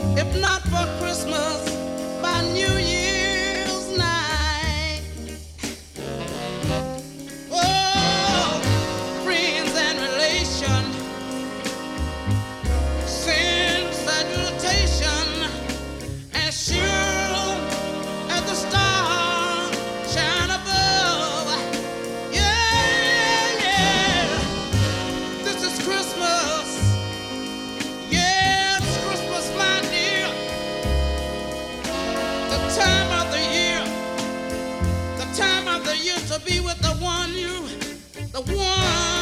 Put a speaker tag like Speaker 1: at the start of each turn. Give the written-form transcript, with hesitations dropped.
Speaker 1: If not for Christmas, by New Year's night, oh, friends and relations send salutation as sure as the stars shine above. Yeah, yeah, this is Christmas. Yeah, it's Christmas, my dear. The time of the year to be with the one